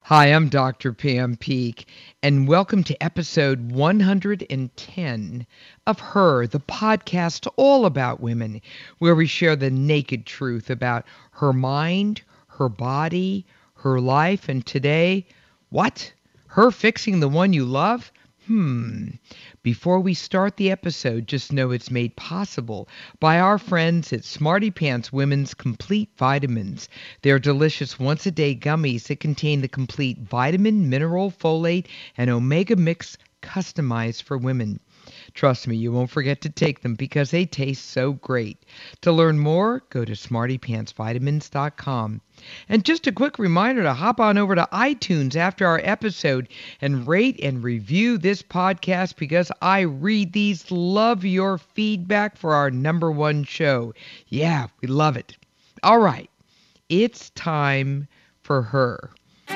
Hi, I'm Dr. Pam Peak, and welcome to episode 110 of Her, the podcast all about women, where we share the naked truth about her mind, her body, her life, and today, what? Her fixing the one you love? Before we start the episode, just know it's made possible by our friends at Smarty Pants Women's Complete Vitamins. They're delicious once-a-day gummies that contain the complete vitamin, mineral, folate, and omega mix customized for women. Trust me, you won't forget to take them because they taste so great. To learn more, go to smartypantsvitamins.com. And just a quick reminder to hop on over to iTunes after our episode and rate and review this podcast because I read these. Love your feedback for our number one show. Yeah, we love it. All right, it's time for Her.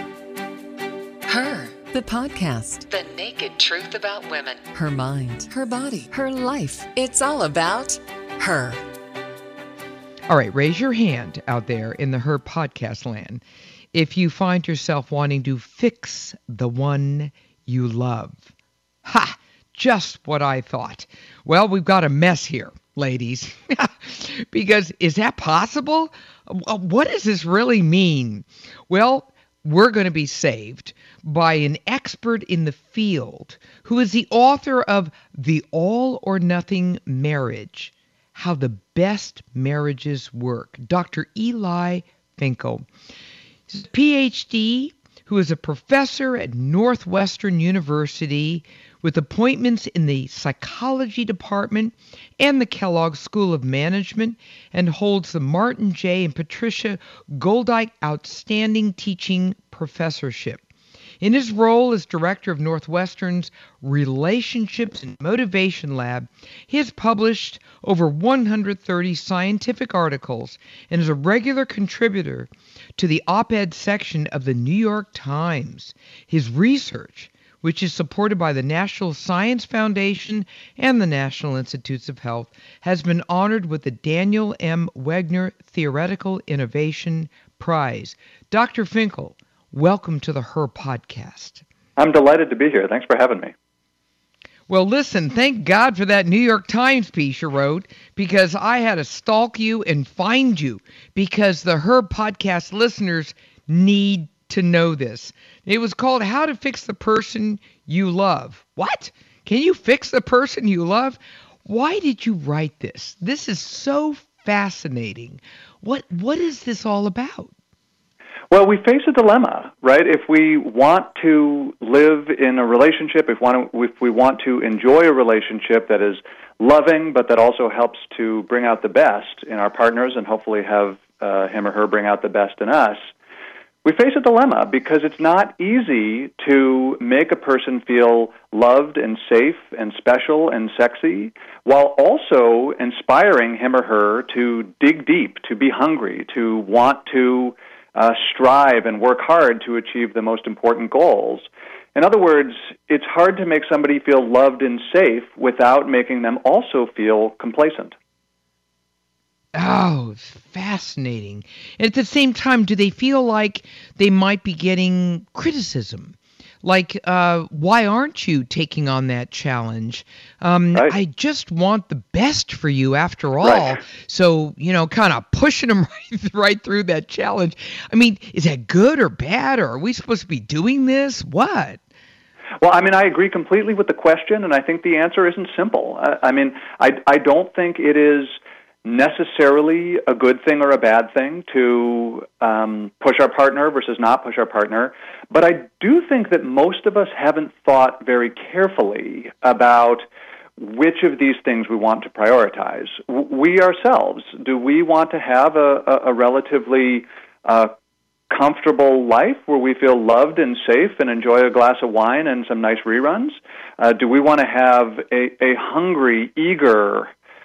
Her, the podcast. The naked truth about women. Her mind, her body, her life. It's all about her. All right, raise your hand out there in the Her podcast land if you find yourself wanting to fix the one you love. Ha! Just what I thought. Well, we've got a mess here, ladies. Because is that possible? What does this really mean? Well, we're going to be saved by an expert in the field who is the author of The All or Nothing Marriage: How the Best Marriages Work, Dr. Eli Finkel. He's a PhD who is a professor at Northwestern University with appointments in the psychology department and the Kellogg School of Management, and holds the Martin J. and Patricia Goldike Outstanding Teaching Professorship. In his role as director of Northwestern's Relationships and Motivation Lab, he has published over 130 scientific articles and is a regular contributor to the op-ed section of the New York Times. His research, which is supported by the National Science Foundation and the National Institutes of Health, has been honored with the Daniel M. Wegner Theoretical Innovation Prize. Dr. Finkel, welcome to the Her podcast. I'm delighted to be here. Thanks for having me. Well, listen, thank God for that New York Times piece you wrote, because I had to stalk you and find you, because the Her podcast listeners need to know this. It was called How to Fix the Person You Love. What? Can you fix the person you love? Why did you write this? This is so fascinating. What is this all about? Well, we face a dilemma, right? If we want to live in a relationship, if we want to enjoy a relationship that is loving, but that also helps to bring out the best in our partners and hopefully have him or her bring out the best in us, we face a dilemma because it's not easy to make a person feel loved and safe and special and sexy while also inspiring him or her to dig deep, to be hungry, to want to strive and work hard to achieve the most important goals. In other words, it's hard to make somebody feel loved and safe without making them also feel complacent. Oh, it's fascinating. And at the same time, do they feel like they might be getting criticism? Like, why aren't you taking on that challenge? Right. I just want the best for you after all. Right. So, kind of pushing them right through that challenge. I mean, is that good or bad? Or are we supposed to be doing this? What? Well, I agree completely with the question, and I think the answer isn't simple. I don't think it is necessarily a good thing or a bad thing to push our partner versus not push our partner, but I do think that most of us haven't thought very carefully about which of these things we want to prioritize. We ourselves, do we want to have a relatively comfortable life where we feel loved and safe and enjoy a glass of wine and some nice reruns? Do we want to have a hungry, eager,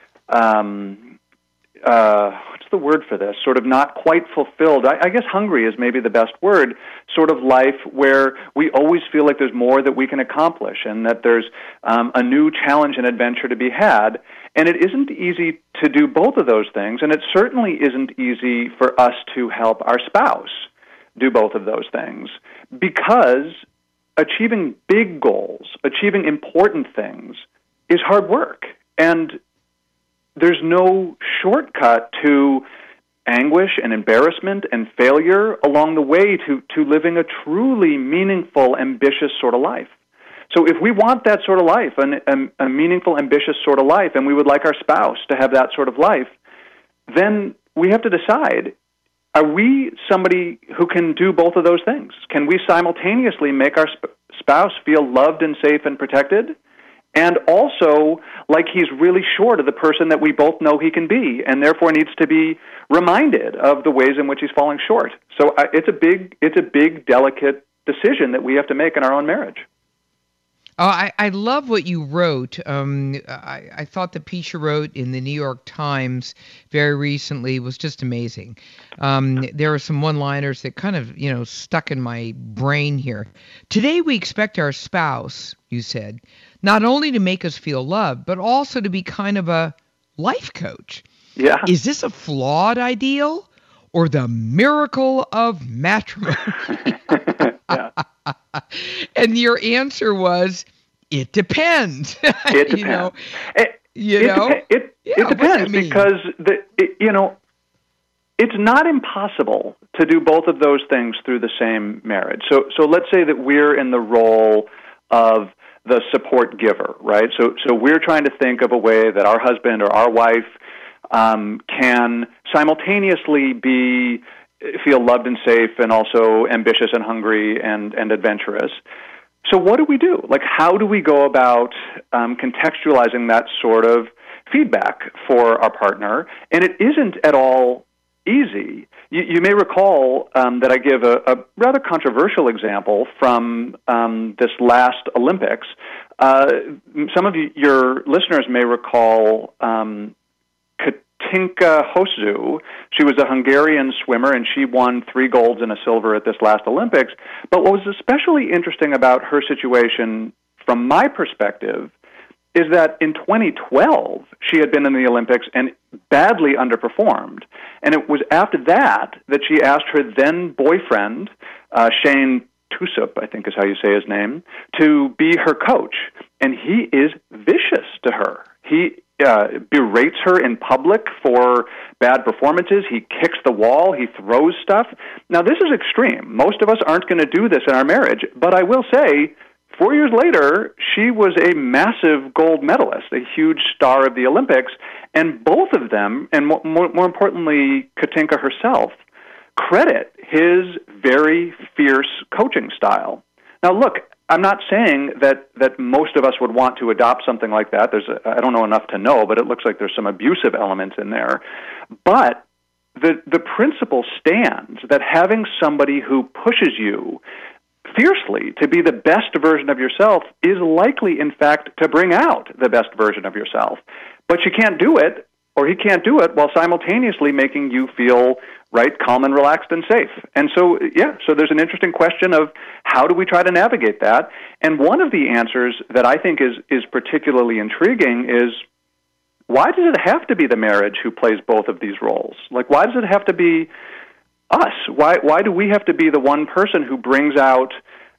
what's the word for this? Sort of not quite fulfilled. I guess hungry is maybe the best word, sort of life where we always feel like there's more that we can accomplish and that there's a new challenge and adventure to be had. And it isn't easy to do both of those things, and it certainly isn't easy for us to help our spouse do both of those things because achieving big goals, achieving important things is hard work. And there's no shortcut to anguish and embarrassment and failure along the way to living a truly meaningful, ambitious sort of life. So if we want that sort of life, a meaningful, ambitious sort of life, and we would like our spouse to have that sort of life, then we have to decide, are we somebody who can do both of those things? Can we simultaneously make our spouse feel loved and safe and protected, and also like he's really short of the person that we both know he can be, and therefore needs to be reminded of the ways in which he's falling short? So it's a big, delicate decision that we have to make in our own marriage. Oh, I love what you wrote. I thought the piece you wrote in the New York Times very recently was just amazing. There are some one-liners that kind of, stuck in my brain here. Today we expect our spouse, you said, not only to make us feel loved, but also to be kind of a life coach. Yeah. Is this a flawed ideal or the miracle of matrimony? Yeah. And your answer was, it depends. It depends. It depends because it's not impossible to do both of those things through the same marriage. So let's say that we're in the role of the support giver, right? So we're trying to think of a way that our husband or our wife can simultaneously feel loved and safe and also ambitious and hungry and adventurous. So what do we do? Like, how do we go about contextualizing that sort of feedback for our partner? And it isn't at all easy. You may recall that I give a rather controversial example from this last Olympics. Some of your listeners may recall Katinka Hosszú. She was a Hungarian swimmer, and she won 3 golds and a silver at this last Olympics. But what was especially interesting about her situation, from my perspective, is that in 2012, she had been in the Olympics and badly underperformed. And it was after that she asked her then-boyfriend, Shane Tusup, I think is how you say his name, to be her coach. And he is vicious to her. He berates her in public for bad performances. He kicks the wall. He throws stuff. Now, this is extreme. Most of us aren't going to do this in our marriage. But I will say, 4 years later, she was a massive gold medalist, a huge star of the Olympics. And both of them, and more importantly, Katinka herself, credit his very fierce coaching style. Now, look, I'm not saying that most of us would want to adopt something like that. I don't know enough to know, but it looks like there's some abusive elements in there. But the principle stands that having somebody who pushes you fiercely to be the best version of yourself is likely, in fact, to bring out the best version of yourself. But you can't do it, or he can't do it, while simultaneously making you feel right, calm and relaxed and safe. And so there's an interesting question of how do we try to navigate that? And one of the answers that I think is particularly intriguing is, why does it have to be the marriage who plays both of these roles? Like, why does it have to be us? Why do we have to be the one person who brings out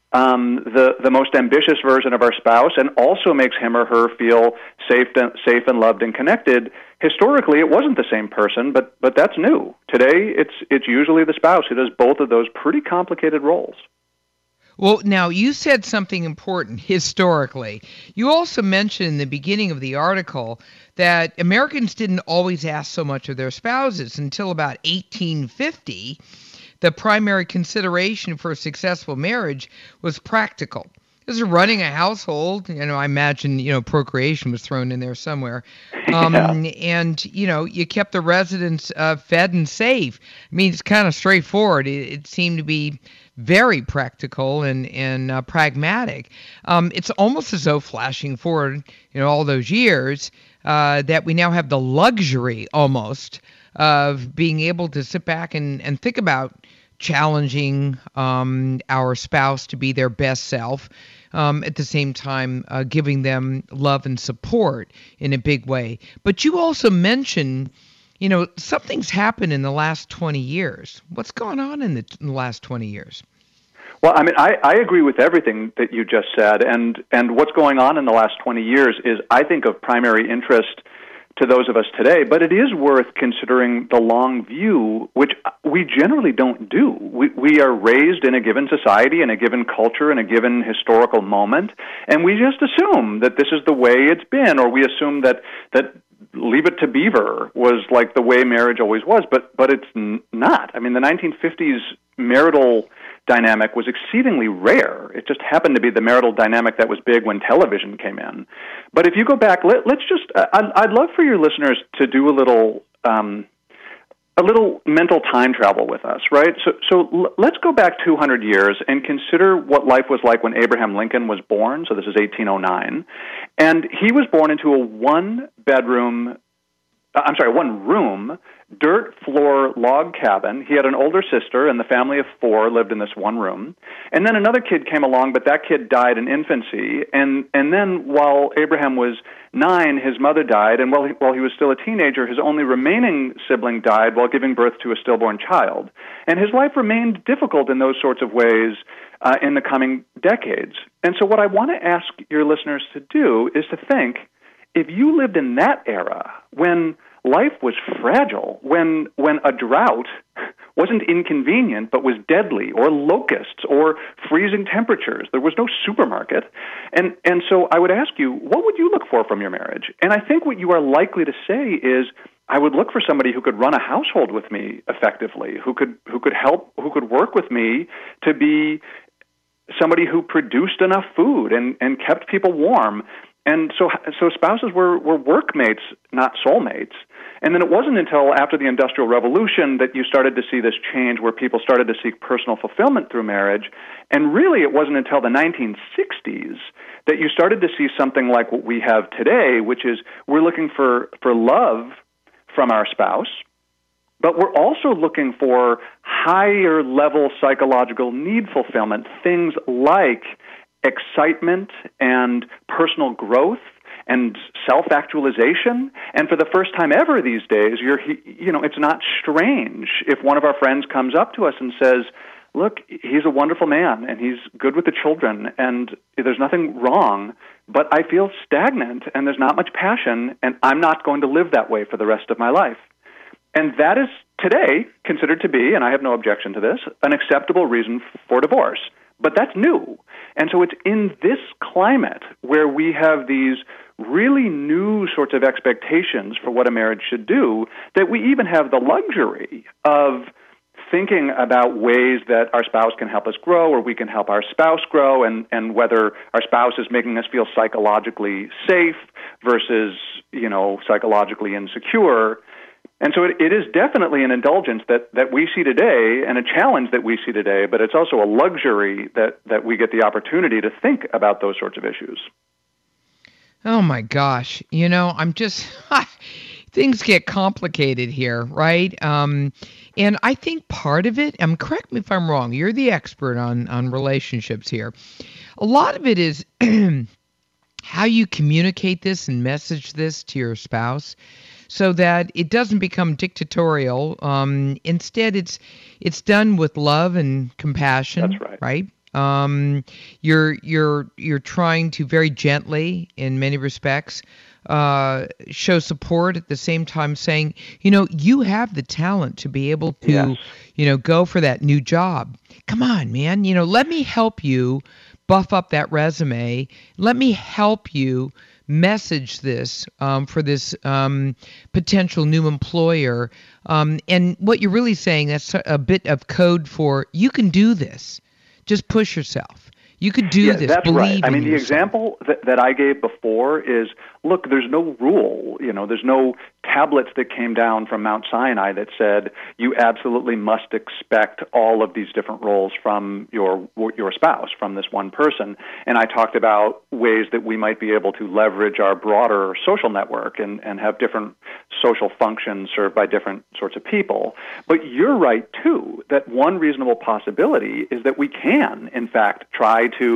the most ambitious version of our spouse and also makes him or her feel safe and loved and connected? Historically, it wasn't the same person, but that's new. Today, it's usually the spouse who does both of those pretty complicated roles. Well, now, you said something important, historically. You also mentioned in the beginning of the article that Americans didn't always ask so much of their spouses until about 1850. The primary consideration for a successful marriage was practical. This is running a household. I imagine, procreation was thrown in there somewhere. And, you kept the residents fed and safe. I mean, it's kind of straightforward. It seemed to be very practical and pragmatic. It's almost as though, flashing forward, all those years, that we now have the luxury almost of being able to sit back and think about challenging our spouse to be their best self, at the same time giving them love and support in a big way. But you also mentioned Something's happened in the last 20 years. What's going on in the last 20 years? Well, I mean, I agree with everything that you just said, and what's going on in the last 20 years is, I think, of primary interest to those of us today, but it is worth considering the long view, which we generally don't do. We are raised in a given society, in a given culture, in a given historical moment, and we just assume that this is the way it's been, or we assume that Leave It to Beaver was like the way marriage always was, but it's not. I mean, the 1950s marital dynamic was exceedingly rare. It just happened to be the marital dynamic that was big when television came in. But if you go back, let's just, I'd love for your listeners to do a little mental time travel with us, right? So let's go back 200 years and consider what life was like when Abraham Lincoln was born. So this is 1809. And he was born into a one room, dirt floor log cabin. He had an older sister, and the family of four lived in this one room. And then another kid came along, but that kid died in infancy. And then while Abraham was 9, his mother died, and while he was still a teenager, his only remaining sibling died while giving birth to a stillborn child. And his life remained difficult in those sorts of ways in the coming decades. And so what I want to ask your listeners to do is to think, if you lived in that era, when life was fragile, when a drought wasn't inconvenient but was deadly, or locusts, or freezing temperatures, there was no supermarket, and so I would ask you, what would you look for from your marriage? And I think what you are likely to say is, I would look for somebody who could run a household with me effectively, who could help, who could work with me to be somebody who produced enough food and kept people warm. And so spouses were workmates, not soulmates. And then it wasn't until after the Industrial Revolution that you started to see this change where people started to seek personal fulfillment through marriage. And really it wasn't until the 1960s that you started to see something like what we have today, which is we're looking for love from our spouse, but we're also looking for higher level psychological need fulfillment, things like excitement and personal growth and self-actualization. And for the first time ever these days, it's not strange if one of our friends comes up to us and says, look, he's a wonderful man and he's good with the children and there's nothing wrong, but I feel stagnant and there's not much passion and I'm not going to live that way for the rest of my life. And that is today considered to be, and I have no objection to this, an acceptable reason for divorce. But that's new. And so it's in this climate where we have these really new sorts of expectations for what a marriage should do that we even have the luxury of thinking about ways that our spouse can help us grow or we can help our spouse grow, and whether our spouse is making us feel psychologically safe versus, psychologically insecure. And so it is definitely an indulgence that we see today and a challenge that we see today, but it's also a luxury that we get the opportunity to think about those sorts of issues. Oh, my gosh. I'm just... things get complicated here, right? And I think part of it, correct me if I'm wrong, you're the expert on relationships here. A lot of it is how you communicate this and message this to your spouse, so that it doesn't become dictatorial. Instead, it's done with love and compassion. That's right. Right? You're trying to very gently, in many respects, show support at the same time, saying, you have the talent to be able to, yes, go for that new job. Come on, man. Let me help you buff up that resume. Let me help you message this for this potential new employer. And what you're really saying, that's a bit of code for you can do this. Just push yourself. You could do this. That's Believe right. I mean, in the yourself. example that I gave before is, look, there's no rule. There's no tablets that came down from Mount Sinai that said you absolutely must expect all of these different roles from your spouse, from this one person. And I talked about ways that we might be able to leverage our broader social network and have different social functions served by different sorts of people. But you're right, too, that one reasonable possibility is that we can, in fact, try to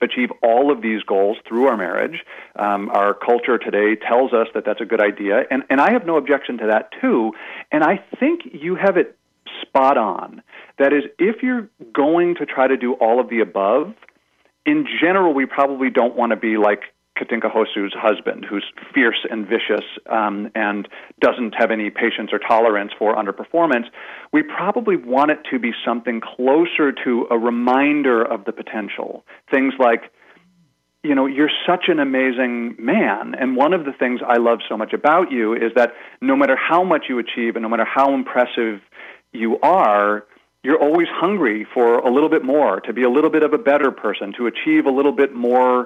achieve all of these goals through our marriage. Our culture today tells us that that's a good idea, and I have no objection to that too. And I think you have it spot on. That is, if you're going to try to do all of the above, in general, we probably don't want to be like Katinka Hosszu's husband, who's fierce and vicious and doesn't have any patience or tolerance for underperformance. We probably want it to be something closer to a reminder of the potential. Things like, you know, you're such an amazing man, and one of the things I love so much about you is that no matter how much you achieve and no matter how impressive you are, you're always hungry for a little bit more, to be a little bit of a better person, to achieve a little bit more,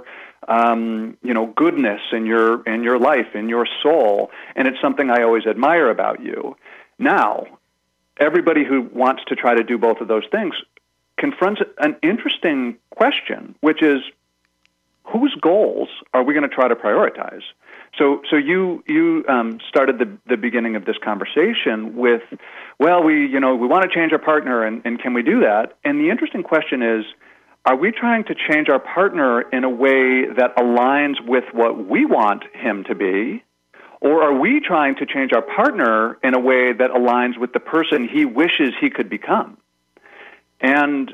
goodness in your life, in your soul. And it's something I always admire about you. Now, everybody who wants to try to do both of those things confronts an interesting question, which is, whose goals are we going to try to prioritize? So you started the beginning of this conversation with, well, we want to change our partner, and can we do that? And the interesting question is, are we trying to change our partner in a way that aligns with what we want him to be, or are we trying to change our partner in a way that aligns with the person he wishes he could become? And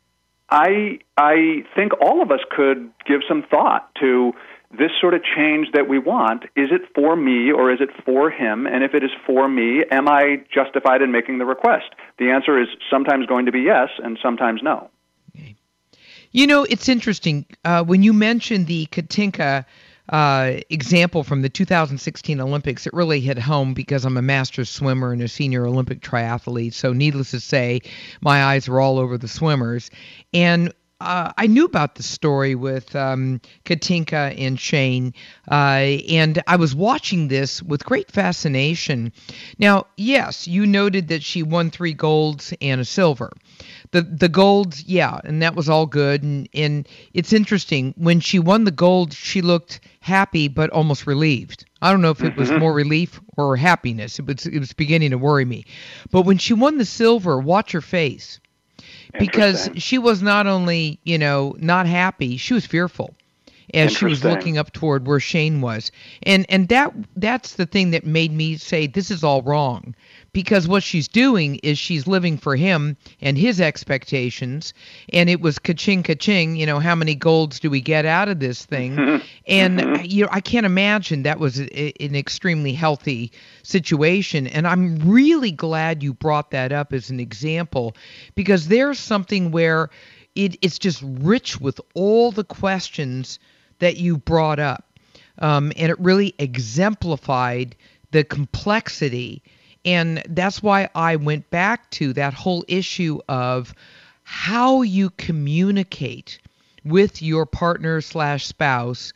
I think all of us could give some thought to this sort of change that we want. Is it for me or is it for him? And if it is for me, am I justified in making the request? The answer is sometimes going to be yes and sometimes no. Okay. You know, it's interesting. When you mentioned the Katinka example from the 2016 Olympics, it really hit home because I'm a master swimmer and a senior Olympic triathlete. So needless to say, my eyes were all over the swimmers. And I knew about the story with Katinka and Shane, and I was watching this with great fascination. Now, yes, you noted that she won 3 golds and a silver. The golds, yeah, and that was all good. And it's interesting. When she won the gold, she looked happy but almost relieved. I don't know if it was more relief or happiness. It was beginning to worry me. But when she won the silver, watch her face. Because she was not only, not happy, she was fearful as she was looking up toward where Shane was. And that's the thing that made me say this is all wrong. Because what she's doing is she's living for him and his expectations. And it was ka-ching, ka-ching, how many golds do we get out of this thing? And, I can't imagine that was an extremely healthy situation. And I'm really glad you brought that up as an example, because there's something where it's just rich with all the questions that you brought up. And it really exemplified the complexity. And that's why I went back to that whole issue of how you communicate with your partner/spouse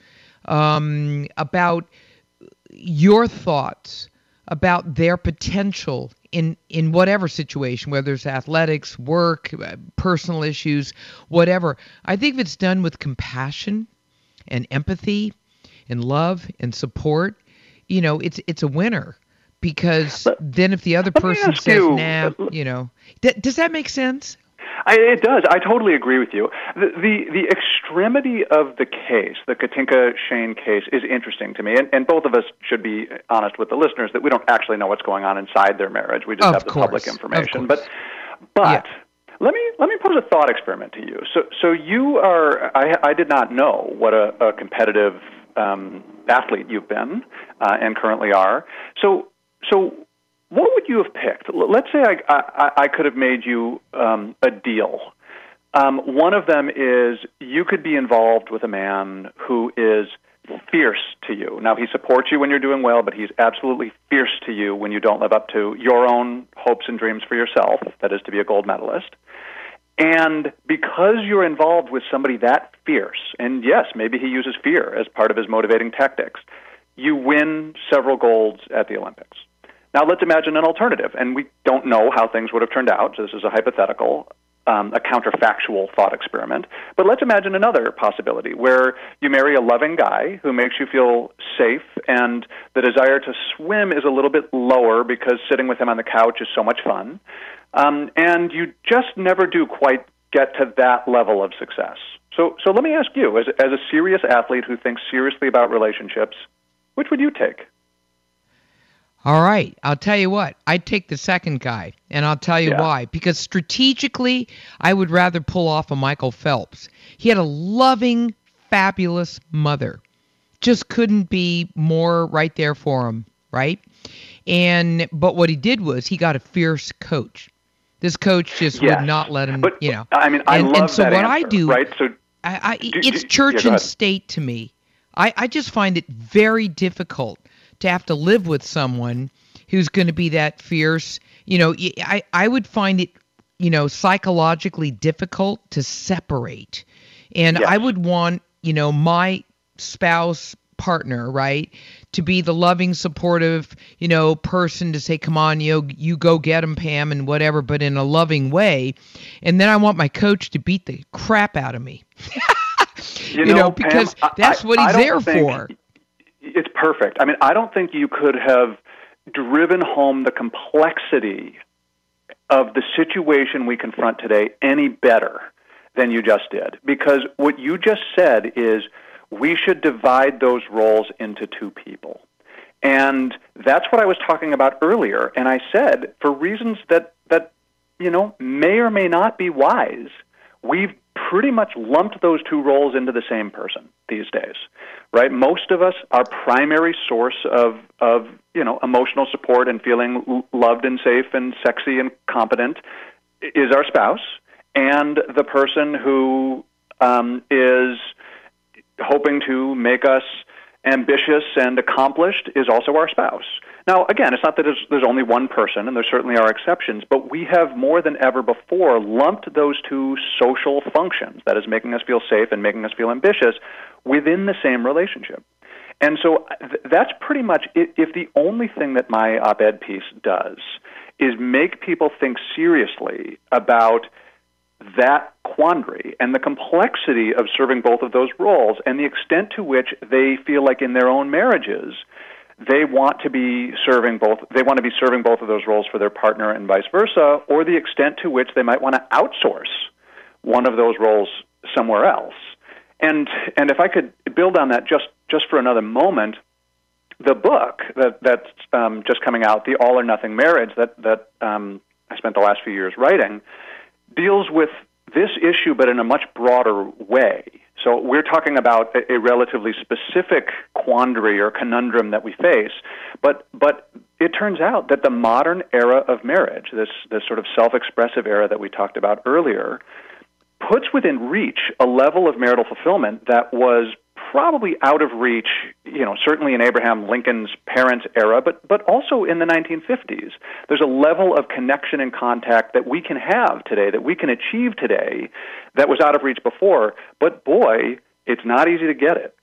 about your thoughts about their potential in whatever situation, whether it's athletics, work, personal issues, whatever. I think if it's done with compassion and empathy and love and support, it's a winner. Because then if the other person says, does that make sense? It does. I totally agree with you. The extremity of the case, the Katinka-Shane case, is interesting to me. And both of us should be honest with the listeners that we don't actually know what's going on inside their marriage. We just have the public information. But yeah. Let me pose a thought experiment to you. So you are, I did not know what a competitive athlete you've been and currently are. So what would you have picked? Let's say I could have made you a deal. One of them is you could be involved with a man who is fierce to you. Now, he supports you when you're doing well, but he's absolutely fierce to you when you don't live up to your own hopes and dreams for yourself, that is to be a gold medalist. And because you're involved with somebody that fierce, and yes, maybe he uses fear as part of his motivating tactics, you win several golds at the Olympics. Now, let's imagine an alternative, and we don't know how things would have turned out, so this is a hypothetical, a counterfactual thought experiment. But let's imagine another possibility where you marry a loving guy who makes you feel safe, and the desire to swim is a little bit lower because sitting with him on the couch is so much fun, and you just never do quite get to that level of success. So let me ask you, as a serious athlete who thinks seriously about relationships, which would you take? All right, I'll tell you what. I'd take the second guy, and I'll tell you Yeah. why. Because strategically, I would rather pull off a Michael Phelps. He had a loving, fabulous mother. Just couldn't be more right there for him, right? But what he did was he got a fierce coach. This coach just Yes. would not let him, But, you know. I mean, I love and so that what answer, I do, right? So it's church go and ahead. state to me. I just find it very difficult to have to live with someone who's going to be that fierce. You know, I would find it, you know, psychologically difficult to separate. And Yes. I would want, you know, my spouse partner, right, to be the loving, supportive, you know, person to say, come on, you go get him, Pam, and whatever, but in a loving way. And then I want my coach to beat the crap out of me. You know, because Pam, that's what I he's don't there think for. It's perfect. I mean, I don't think you could have driven home the complexity of the situation we confront today any better than you just did. Because what you just said is we should divide those roles into two people. And that's what I was talking about earlier. And I said, for reasons that you know, may or may not be wise, we've pretty much lumped those two roles into the same person these days, right? Most of us, our primary source of you know, emotional support and feeling loved and safe and sexy and competent is our spouse, and the person who is hoping to make us ambitious and accomplished is also our spouse. Now, again, it's not that there's only one person, and there certainly are exceptions, but we have more than ever before lumped those two social functions, that is making us feel safe and making us feel ambitious, within the same relationship. And so that's pretty much it. If the only thing that my op-ed piece does is make people think seriously about that quandary and the complexity of serving both of those roles and the extent to which they feel like in their own marriages they want to be serving both of those roles for their partner and vice versa, or the extent to which they might want to outsource one of those roles somewhere else. And if I could build on that just for another moment, the book that's just coming out, The All or Nothing Marriage, that I spent the last few years writing, deals with this issue but in a much broader way. So we're talking about a relatively specific quandary or conundrum that we face, but it turns out that the modern era of marriage, this sort of self-expressive era that we talked about earlier, puts within reach a level of marital fulfillment that was probably out of reach, you know, certainly in Abraham Lincoln's parents' era, but also in the 1950s. There's a level of connection and contact that we can have today, that we can achieve today, that was out of reach before. But boy, it's not easy to get it.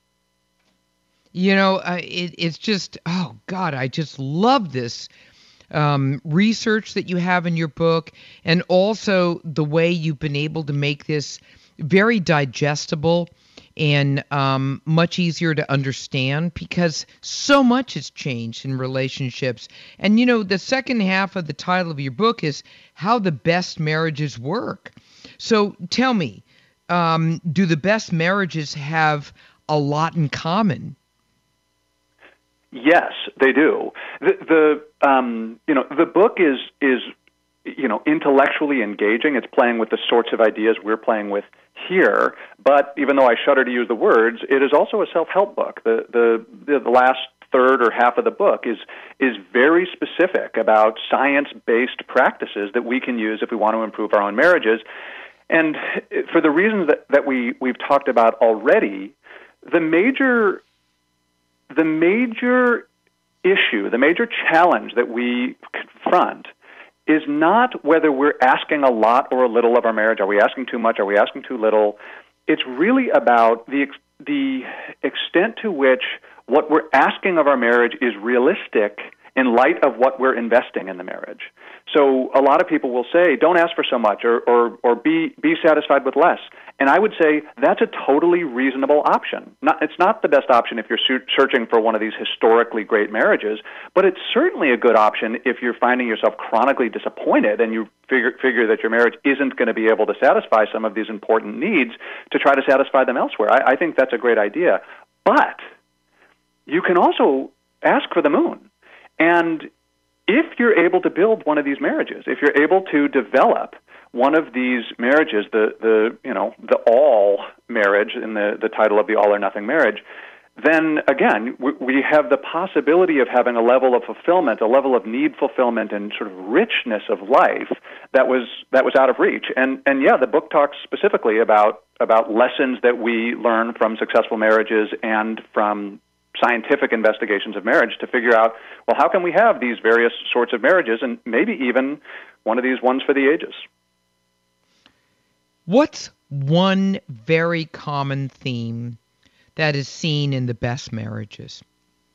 You know, it's just, oh God, I just love this research that you have in your book, and also the way you've been able to make this very digestible and much easier to understand, because so much has changed in relationships. And, you know, the second half of the title of your book is How the Best Marriages Work. So tell me, do the best marriages have a lot in common? Yes, they do. The book is you know, intellectually engaging. It's playing with the sorts of ideas we're playing with here. But even though I shudder to use the words, it is also a self-help book. The last third or half of the book is very specific about science-based practices that we can use if we want to improve our own marriages. And for the reasons that we've talked about already, the major issue, the major challenge that we confront is not whether we're asking a lot or a little of our marriage. Are we asking too much? Are we asking too little? It's really about the extent to which what we're asking of our marriage is realistic in light of what we're investing in the marriage. So a lot of people will say, don't ask for so much, or be satisfied with less. And I would say that's a totally reasonable option. It's not the best option if you're searching for one of these historically great marriages, but it's certainly a good option if you're finding yourself chronically disappointed and you figure that your marriage isn't going to be able to satisfy some of these important needs, to try to satisfy them elsewhere. I think that's a great idea. But you can also ask for the moon. And if you're able to build one of these marriages, if you're able to develop one of these marriages, the all marriage in the title of the All or Nothing Marriage, then again, we have the possibility of having a level of fulfillment, a level of need fulfillment and sort of richness of life that was out of reach. And yeah, the book talks specifically about lessons that we learn from successful marriages and from scientific investigations of marriage to figure out, well, how can we have these various sorts of marriages, and maybe even one of these ones for the ages. What's one very common theme that is seen in the best marriages?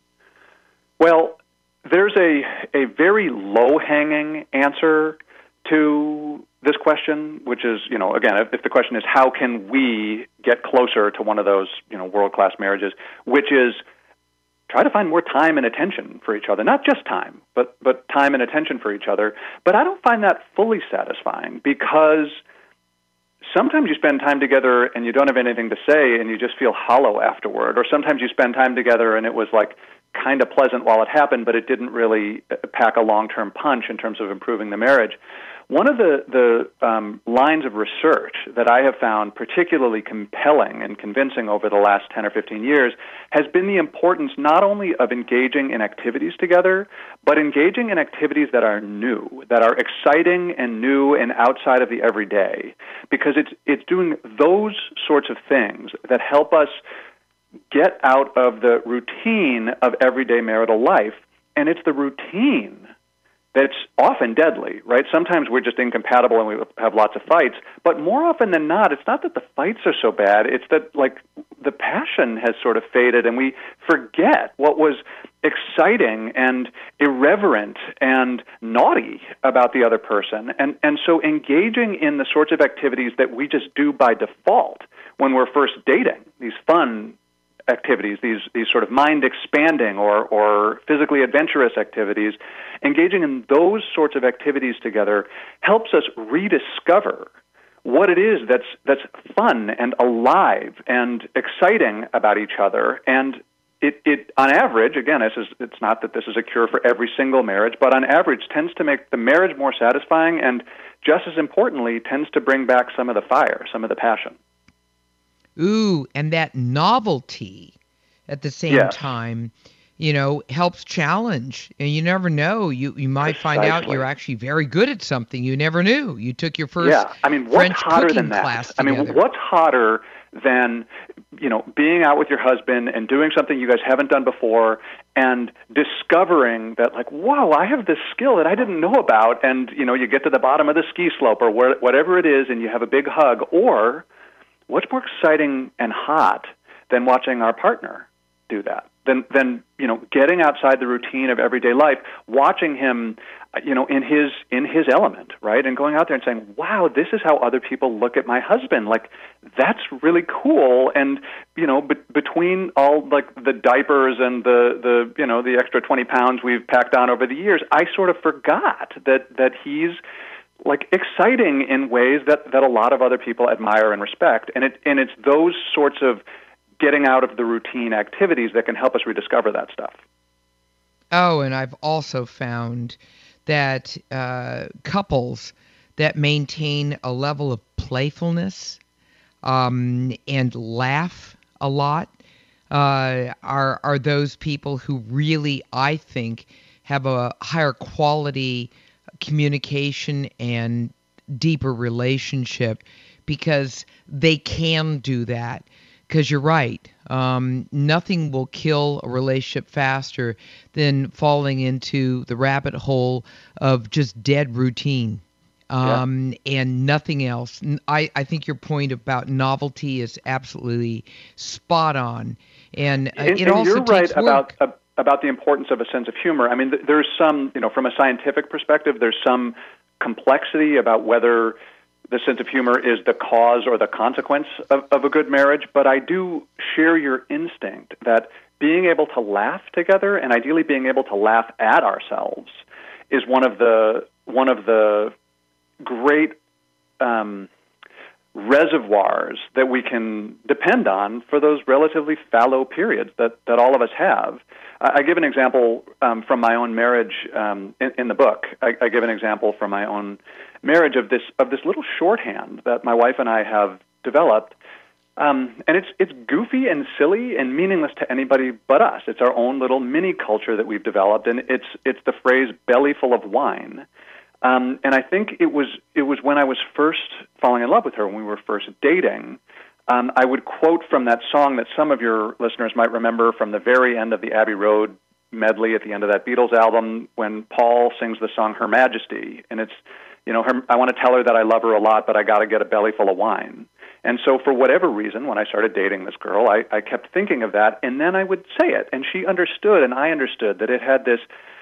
Well, there's a very low-hanging answer to this question, which is, again, if the question is how can we get closer to one of those, world-class marriages, which is try to find more time and attention for each other. Not just time, but time and attention for each other. But I don't find that fully satisfying, because sometimes you spend time together and you don't have anything to say and you just feel hollow afterward. Or sometimes you spend time together and it was like kind of pleasant while it happened, but it didn't really pack a long-term punch in terms of improving the marriage. One of the lines of research that I have found particularly compelling and convincing over the last 10 or 15 years has been the importance not only of engaging in activities together, but engaging in activities that are new, that are exciting and new and outside of the everyday. Because it's doing those sorts of things that help us get out of the routine of everyday marital life. And it's the routine that's often deadly, right? Sometimes we're just incompatible and we have lots of fights, but more often than not, it's not that the fights are so bad, it's that the passion has sort of faded and we forget what was exciting and irreverent and naughty about the other person. And so engaging in the sorts of activities that we just do by default when we're first dating, these fun activities, these sort of mind-expanding or physically adventurous activities, engaging in those sorts of activities together helps us rediscover what it is that's fun and alive and exciting about each other. And it on average, again, it's not that this is a cure for every single marriage, but on average tends to make the marriage more satisfying and, just as importantly, tends to bring back some of the fire, some of the passion. Ooh, and that novelty at the same time, helps challenge. And you never know. You might find out you're actually very good at something you never knew. You took your first French cooking class together. What's hotter than, being out with your husband and doing something you guys haven't done before and discovering that, like, wow, I have this skill that I didn't know about, and, you get to the bottom of the ski slope or whatever it is and you have a big hug. Or what's more exciting and hot than watching our partner do that? Than getting outside the routine of everyday life, watching him, in his element, right? And going out there and saying, "Wow, this is how other people look at my husband. Like, that's really cool." And between all like the diapers and the extra 20 pounds we've packed on over the years, I sort of forgot that he's like exciting in ways that a lot of other people admire and respect. And it's those sorts of getting out of the routine activities that can help us rediscover that stuff. Oh, and I've also found that couples that maintain a level of playfulness and laugh a lot are those people who really, I think, have a higher quality communication and deeper relationship, because they can do that. Because you're right, nothing will kill a relationship faster than falling into the rabbit hole of just dead routine and nothing else. I think your point about novelty is absolutely spot on, and it also you're right takes work. about the importance of a sense of humor. I mean, there's some, from a scientific perspective, there's some complexity about whether the sense of humor is the cause or the consequence of a good marriage, but I do share your instinct that being able to laugh together, and ideally being able to laugh at ourselves, is one of the great reservoirs that we can depend on for those relatively fallow periods that all of us have. I give an example from my own marriage in the book. I give an example from my own marriage of this little shorthand that my wife and I have developed, and it's goofy and silly and meaningless to anybody but us. It's our own little mini culture that we've developed, and it's the phrase "belly full of wine." And I think it was when I was first falling in love with her, when we were first dating. I would quote from that song that some of your listeners might remember from the very end of the Abbey Road medley at the end of that Beatles album, when Paul sings the song Her Majesty, and it's, I want to tell her that I love her a lot, but I got to get a belly full of wine. And so for whatever reason, when I started dating this girl, I kept thinking of that, and then I would say it, and she understood, and I understood that it had this,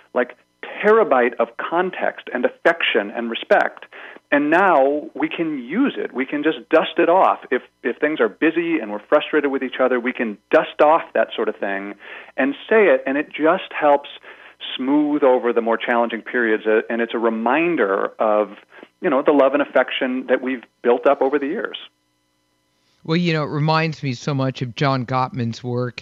terabyte of context and affection and respect. And now we can use it. We can just dust it off. If things are busy and we're frustrated with each other, we can dust off that sort of thing and say it, and it just helps smooth over the more challenging periods. And it's a reminder of, the love and affection that we've built up over the years. Well, it reminds me so much of John Gottman's work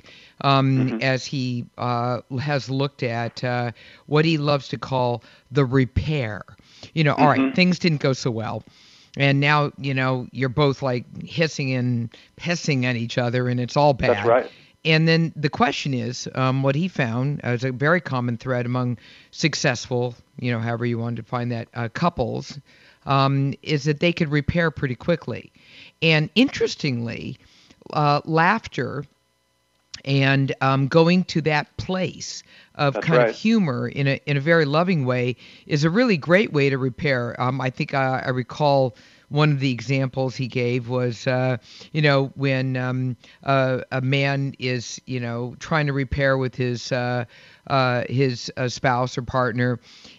as he has looked at what he loves to call the repair. All right, things didn't go so well. And now, you're both hissing and pissing at each other, and it's all bad. That's right. And then the question is, what he found as a very common thread among successful, however you want to define that, couples, is that they could repair pretty quickly. And interestingly, laughter and going to that place of That's kind right. of humor in a very loving way is a really great way to repair. I think I recall one of the examples he gave was, when a man is, trying to repair with his spouse or partner,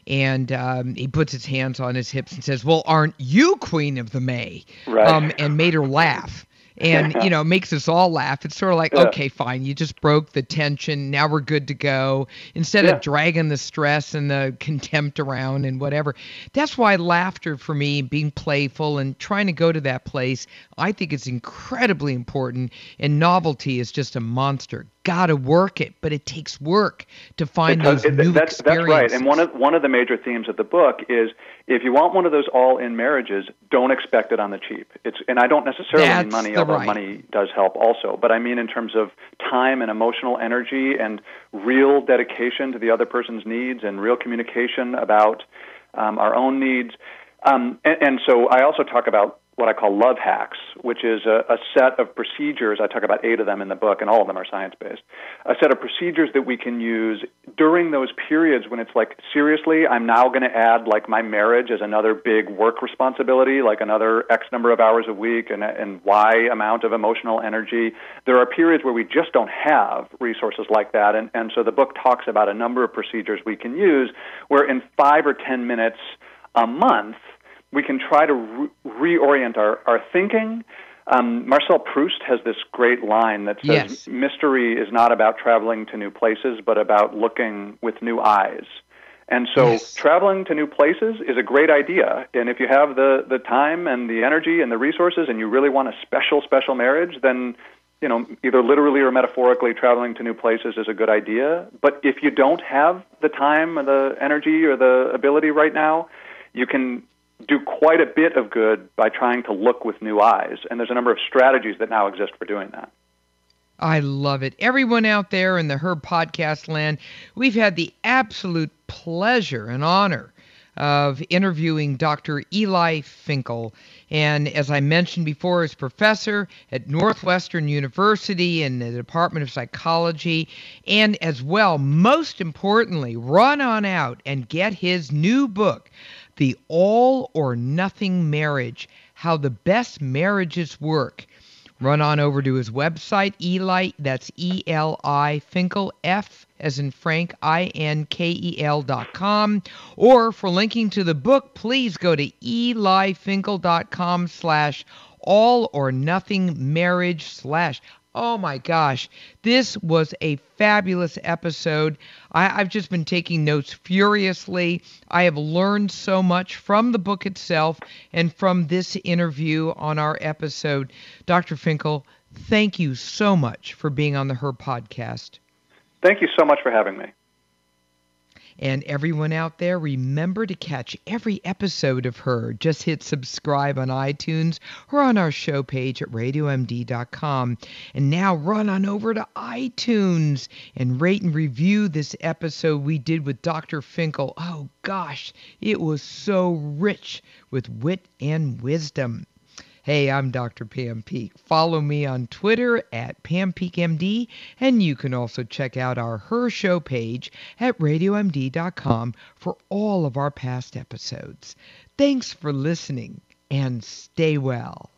and he puts his hands on his hips and says, "Well, aren't you Queen of the May?" Right. And made her laugh. And, makes us all laugh. It's sort of like, okay, fine, you just broke the tension. Now we're good to go. Instead of dragging the stress and the contempt around and whatever. That's why laughter for me, being playful and trying to go to that place, I think it's incredibly important. And novelty is just a monster. Got to work it, but it takes work to find those new experiences. That's right. And one of the major themes of the book is, if you want one of those all-in marriages, don't expect it on the cheap. And I don't necessarily mean money, although money does help also. But I mean in terms of time and emotional energy and real dedication to the other person's needs and real communication about our own needs. And so I also talk about what I call love hacks, which is a set of procedures. I talk about 8 of them in the book, and all of them are science-based. A set of procedures that we can use during those periods when it's like, seriously, I'm now going to add my marriage as another big work responsibility, like another X number of hours a week and Y amount of emotional energy. There are periods where we just don't have resources like that, and so the book talks about a number of procedures we can use where in 5 or 10 minutes a month, we can try to reorient our thinking. Marcel Proust has this great line that says, mystery is not about traveling to new places, but about looking with new eyes. And so traveling to new places is a great idea. And if you have the time and the energy and the resources and you really want a special marriage, then either literally or metaphorically, traveling to new places is a good idea. But if you don't have the time or the energy or the ability right now, you can do quite a bit of good by trying to look with new eyes. And there's a number of strategies that now exist for doing that. I love it. Everyone out there in the Her Podcast land, we've had the absolute pleasure and honor of interviewing Dr. Eli Finkel. And as I mentioned before, is professor at Northwestern University in the Department of Psychology. And as well, most importantly, run on out and get his new book, The All or Nothing Marriage, How the Best Marriages Work. Run on over to his website, Eli, that's E-L-I, Finkel, F as in Frank, INKEL.com. Or for linking to the book, please go to EliFinkel.com/all-or-nothing-marriage/ Oh my gosh, this was a fabulous episode. I've just been taking notes furiously. I have learned so much from the book itself and from this interview on our episode. Dr. Finkel, thank you so much for being on the Her podcast. Thank you so much for having me. And everyone out there, remember to catch every episode of Her. Just hit subscribe on iTunes or on our show page at RadioMD.com. And now run on over to iTunes and rate and review this episode we did with Dr. Finkel. Oh gosh, it was so rich with wit and wisdom. Hey, I'm Dr. Pam Peeke. Follow me on Twitter at PamPeakeMD, and you can also check out our Her Show page at RadioMD.com for all of our past episodes. Thanks for listening, and stay well.